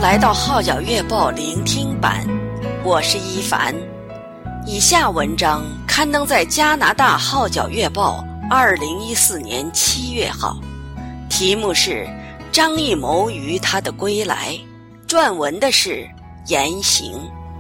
来到号角月报聆听版，我是一凡。以下文章刊登在加拿大号角月报2014年7月号，题目是张艺谋与他的归来，撰文的是言行。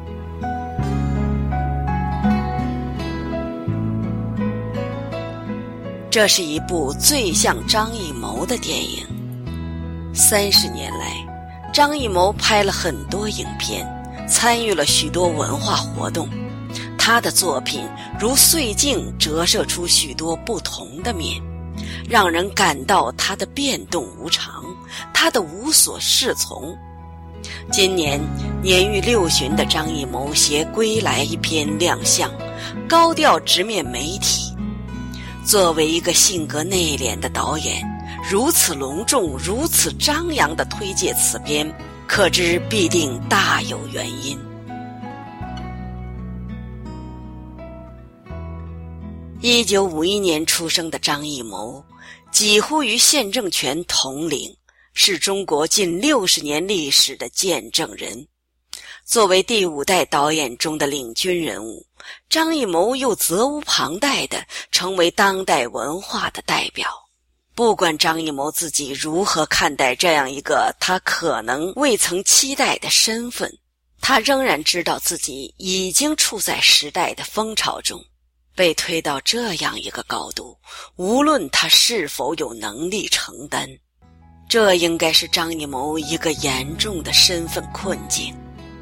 这是一部最像张艺谋的电影。30年来，张艺谋拍了很多影片，参与了许多文化活动。他的作品如碎镜折射出许多不同的面，让人感到他的变动无常，他的无所适从。今年年逾60的张艺谋携《归来》一篇亮相，高调直面媒体。作为一个性格内敛的导演，如此隆重如此张扬地推介此片，可知必定大有原因。1951年出生的张艺谋几乎与现政权同龄，是中国近60年历史的见证人。作为第5代导演中的领军人物，张艺谋又责无旁贷地成为当代文化的代表。不管张艺谋自己如何看待这样一个他可能未曾期待的身份，他仍然知道自己已经处在时代的风潮中，被推到这样一个高度，无论他是否有能力承担，这应该是张艺谋一个严重的身份困境。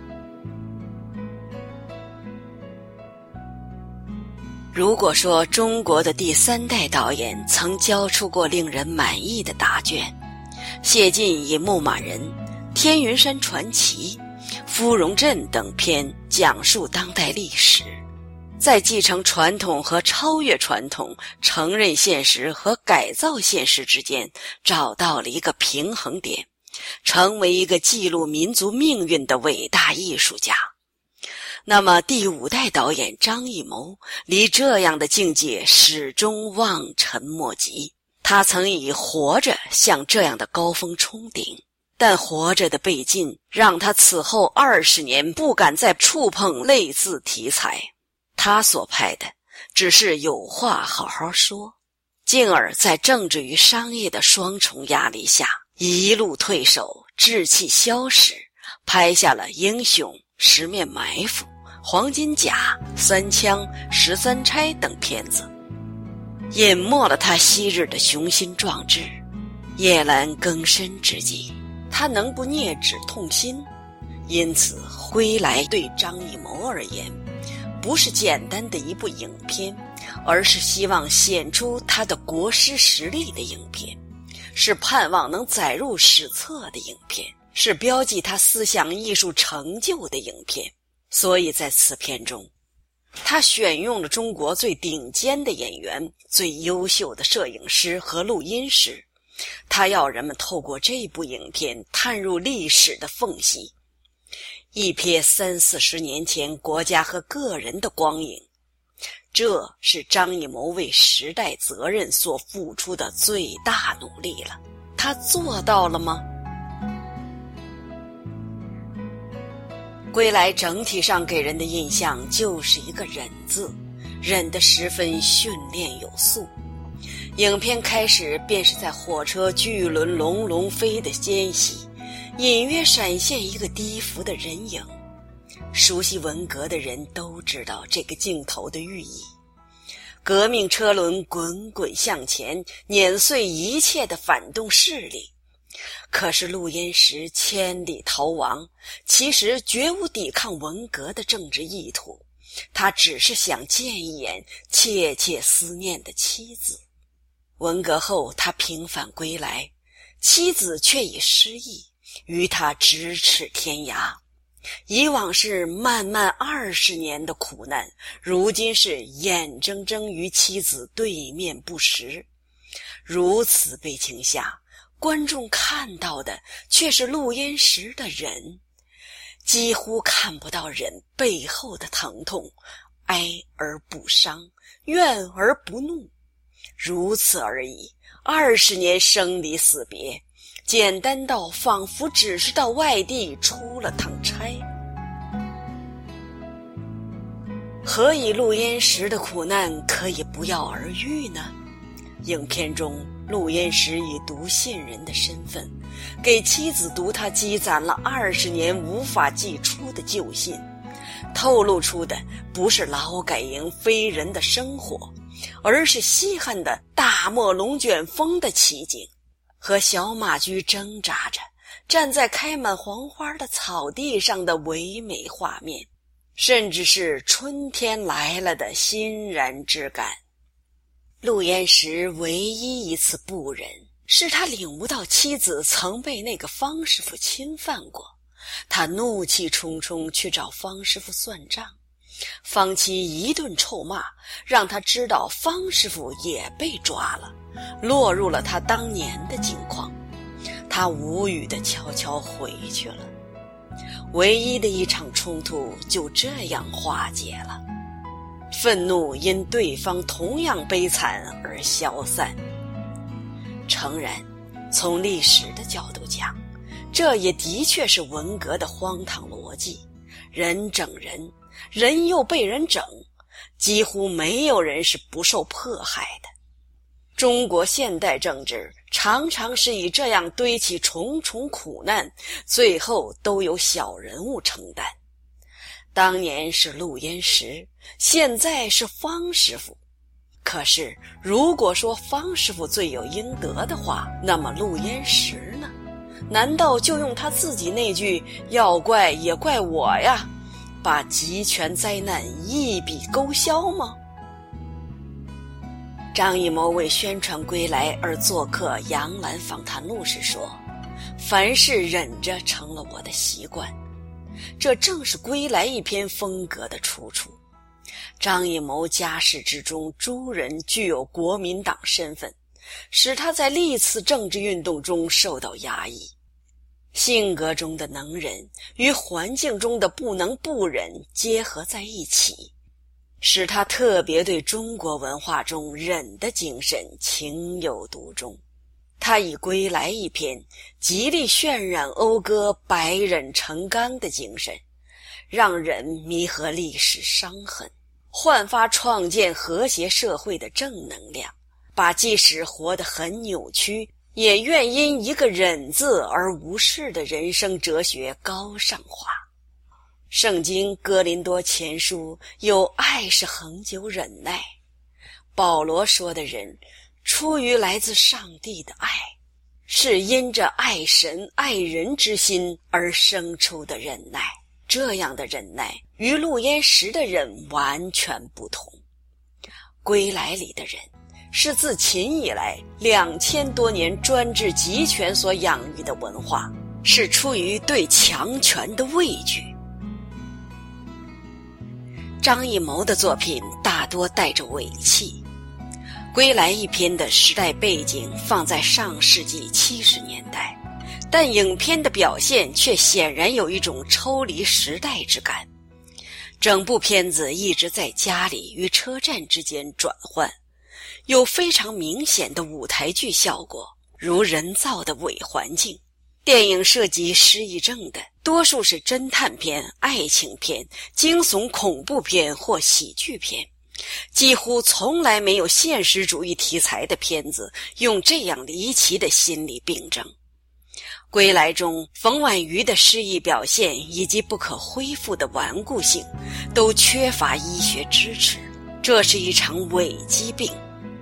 如果说中国的第3代导演曾交出过令人满意的答卷，谢晋以《牧马人》《天云山传奇》《芙蓉镇》等片讲述当代历史，在继承传统和超越传统、承认现实和改造现实之间找到了一个平衡点，成为一个记录民族命运的伟大艺术家。那么第5代导演张艺谋离这样的境界始终望尘莫及。他曾以《活着》向这样的高峰冲顶，但《活着》的被禁让他此后20年不敢再触碰类似题材。他所拍的只是有话好好说，进而在政治与商业的双重压力下一路退守，志气消逝，拍下了《英雄》《十面埋伏》《黄金甲》《三枪》《13钗》等片子，隐没了他昔日的雄心壮志。夜阑更深之际，他能不啮指痛心？因此《归来》对张艺谋而言不是简单的一部影片，而是希望显出他的国师实力的影片，是盼望能载入史册的影片，是标记他思想艺术成就的影片。所以在此片中，他选用了中国最顶尖的演员、最优秀的摄影师和录音师，他要人们透过这部影片探入历史的缝隙，一瞥30-40年前国家和个人的光影。这是张艺谋为时代责任所付出的最大努力了。他做到了吗？归来整体上给人的印象就是一个忍字，忍得十分训练有素。影片开始便是在火车巨轮隆隆飞的间隙，隐约闪现一个低伏的人影。熟悉文革的人都知道这个镜头的寓意。革命车轮滚滚向前，碾碎一切的反动势力。可是陆焉识千里逃亡，其实绝无抵抗文革的政治意图，他只是想见一眼切切思念的妻子。文革后他平反归来，妻子却已失忆，与他咫尺天涯。以往是漫漫20年的苦难，如今是眼睁睁与妻子对面不识。如此悲情下，观众看到的却是陆焉识的人，几乎看不到人背后的疼痛，哀而不伤，怨而不怒，如此而已。20年生离死别， 简单到仿佛只是到外地出了趟差。何以陆焉识的苦难可以不药而愈呢？影片中，陆焉识以读信人的身份，给妻子读他积攒了20年无法寄出的旧信，透露出的不是劳改营非人的生活，而是稀罕的大漠龙卷风的奇景，和小马驹挣扎着站在开满黄花的草地上的唯美画面，甚至是春天来了的欣然之感。陆焉识唯一一次不忍，是他领悟到妻子曾被那个方师傅侵犯过，他怒气冲冲去找方师傅算账，方妻一顿臭骂，让他知道方师傅也被抓了，落入了他当年的境况。他无语地悄悄回去了，唯一的一场冲突就这样化解了，愤怒因对方同样悲惨而消散。诚然，从历史的角度讲，这也的确是文革的荒唐逻辑，人整人，人又被人整，几乎没有人是不受迫害的。中国现代政治常常是以这样堆起重重苦难，最后都由小人物承担。当年是陆焉识，现在是方师傅。可是如果说方师傅罪有应得的话，那么陆焉识呢？难道就用他自己那句要怪也怪我呀，把极权灾难一笔勾销吗？张艺谋为宣传归来而做客杨澜访谈录时说，凡事忍着成了我的习惯，这正是归来一篇风格的出处。张艺谋家世之中诸人具有国民党身份，使他在历次政治运动中受到压抑。性格中的能忍与环境中的不能不忍结合在一起，使他特别对中国文化中忍的精神情有独钟。他以归来一篇极力渲染讴歌百忍成钢的精神，让人弥合历史伤痕，焕发创建和谐社会的正能量，把即使活得很扭曲，也愿因一个忍字而无视的人生哲学高尚化。圣经哥林多前书有爱是恒久忍耐，保罗说的人出于来自上帝的爱，是因着爱神爱人之心而生出的忍耐。这样的忍耐与陆焉识的忍完全不同。归来里的人是自秦以来2000多年专制集权所养育的文化，是出于对强权的畏惧。张艺谋的作品大多带着伪气，归来一篇的时代背景放在上世纪70年代，但影片的表现却显然有一种抽离时代之感。整部片子一直在家里与车站之间转换，有非常明显的舞台剧效果，如人造的伪环境。电影涉及失忆症的多数是侦探片、爱情片、惊悚恐怖片或喜剧片，几乎从来没有现实主义题材的片子用这样离奇的心理病症。归来中冯婉瑜的失忆表现以及不可恢复的顽固性都缺乏医学支持，这是一场伪疾病。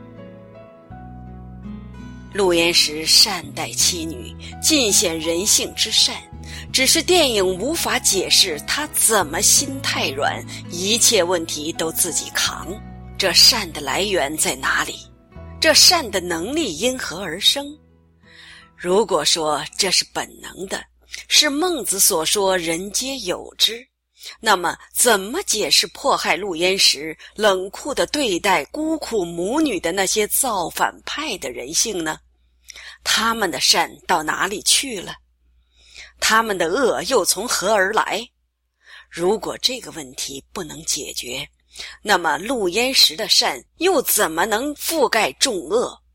陆焉识善待妻女，尽显人性之善，只是电影无法解释他怎么心太软，一切问题都自己扛。这善的来源在哪里？这善的能力因何而生？如果说这是本能的，是孟子所说人皆有之，那么怎么解释迫害陆焉识、冷酷地对待孤苦母女的那些造反派的人性呢？他们的善到哪里去了？他们的恶又从何而来？如果这个问题不能解决，那么陆焉识的善又怎么能覆盖众恶，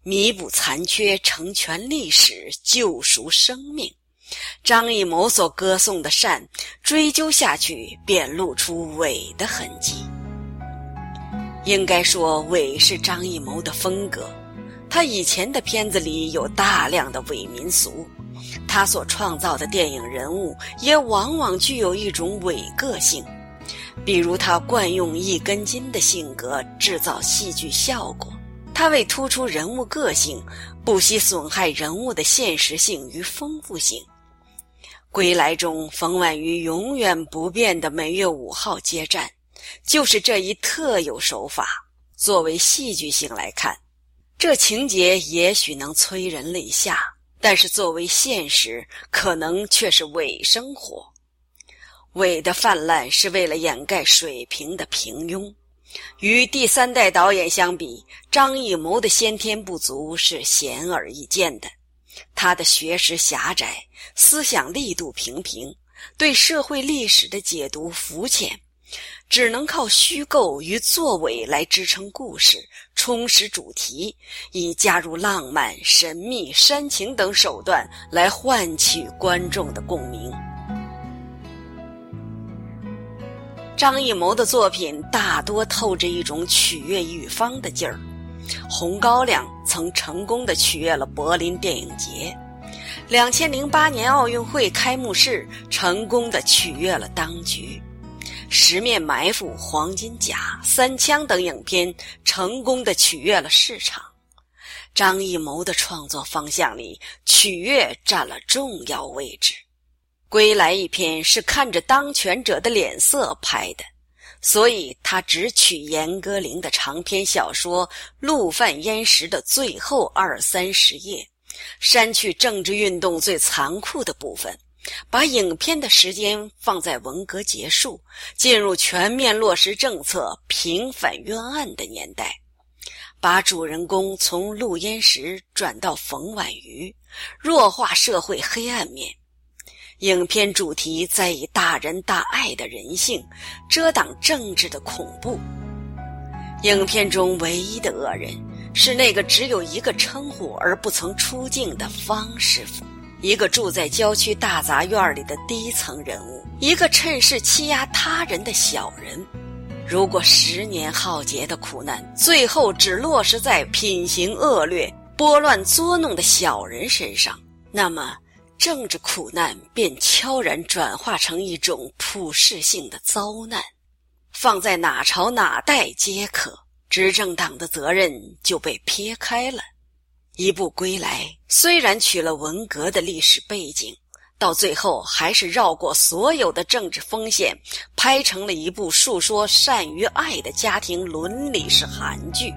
弥补残缺，成全历史，救赎生命。张艺谋所歌颂的善，追究下去便露出伪的痕迹。应该说，伪是张艺谋的风格。他以前的片子里有大量的伪民俗，他所创造的电影人物也往往具有一种伪个性，比如他惯用一根筋的性格制造戏剧效果。他为突出人物个性，不惜损害人物的现实性与丰富性。归来中，冯婉瑜永远不变的每月5号接战，就是这一特有手法。作为戏剧性来看，这情节也许能催人泪下，但是作为现实，可能却是伪生活。伪的泛滥是为了掩盖水平的平庸。与第三代导演相比，张艺谋的先天不足是显而易见的。他的学识狭窄，思想力度平平，对社会历史的解读肤浅，只能靠虚构与作伪来支撑故事，充实主题，以加入浪漫、神秘、煽情等手段来唤起观众的共鸣。张艺谋的作品大多透着一种取悦一方的劲儿。红高粱曾成功地取悦了柏林电影节，2008年奥运会开幕式成功地取悦了当局，十面埋伏、黄金甲、三枪等影片成功地取悦了市场。张艺谋的创作方向里，取悦占了重要位置。归来一篇是看着当权者的脸色拍的，所以他只取严歌苓的长篇小说《陆犯焉识》的最后20-30页，删去政治运动最残酷的部分，把影片的时间放在文革结束，进入全面落实政策、平反冤案的年代，把主人公从陆焉识转到冯婉瑜，弱化社会黑暗面。影片主题在以大仁大爱的人性遮挡政治的恐怖。影片中唯一的恶人是那个只有一个称呼而不曾出镜的方师傅，一个住在郊区大杂院里的低层人物，一个趁势欺压他人的小人。如果10年浩劫的苦难最后只落实在品行恶劣、拨乱作弄的小人身上，那么政治苦难便悄然转化成一种普世性的遭难，放在哪朝哪代皆可，执政党的责任就被撇开了。一部《归来》虽然取了文革的历史背景，到最后还是绕过所有的政治风险，拍成了一部述说善与爱的家庭伦理式韩剧。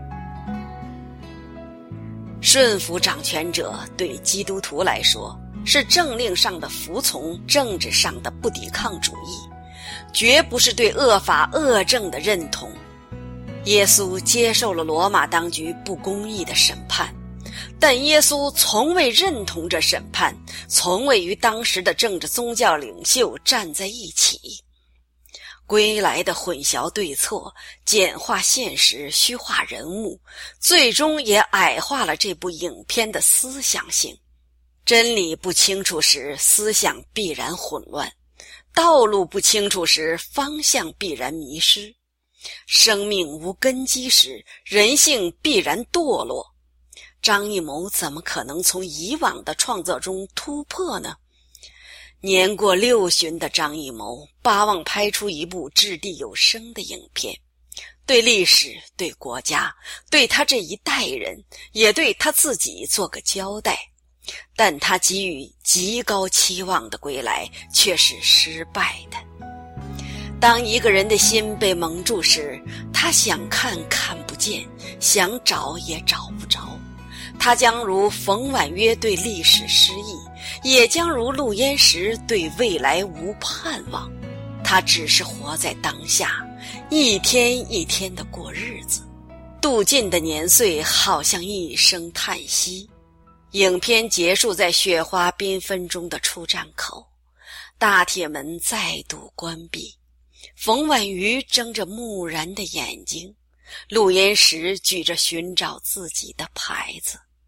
顺服掌权者对基督徒来说是政令上的服从，政治上的不抵抗主义，绝不是对恶法恶政的认同。耶稣接受了罗马当局不公义的审判，但耶稣从未认同这审判，从未与当时的政治宗教领袖站在一起。归来的混淆对错，简化现实，虚化人物，最终也矮化了这部影片的思想性。真理不清楚时，思想必然混乱；道路不清楚时，方向必然迷失；生命无根基时，人性必然堕落。张艺谋怎么可能从以往的创作中突破呢？年过60的张艺谋巴望拍出一部掷地有声的影片，对历史、对国家、对他这一代人，也对他自己做个交代。但他给予极高期望的归来却是失败的。当一个人的心被蒙住时，他想看看不见，想找也找不着。他将如冯婉约对历史失意，也将如陆焉识对未来无盼望。他只是活在当下，一天一天地过日子，度尽的年岁好像一声叹息。影片结束在雪花缤纷中的出站口，大铁门再度关闭，冯婉瑜睁着木然的眼睛，陆焉识举着寻找自己的牌子。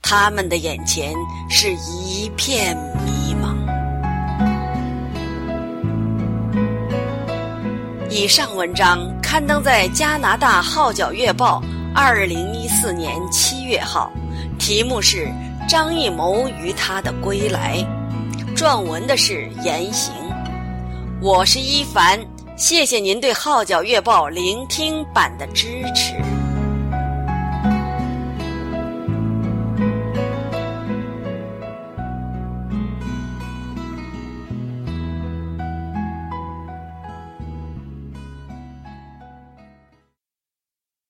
他们的眼前是一片迷茫。以上文章刊登在加拿大《号角月报》2014年7月号，题目是《张艺谋与他的归来》，撰文的是言行。我是一凡，谢谢您对《号角月报》聆听版的支持。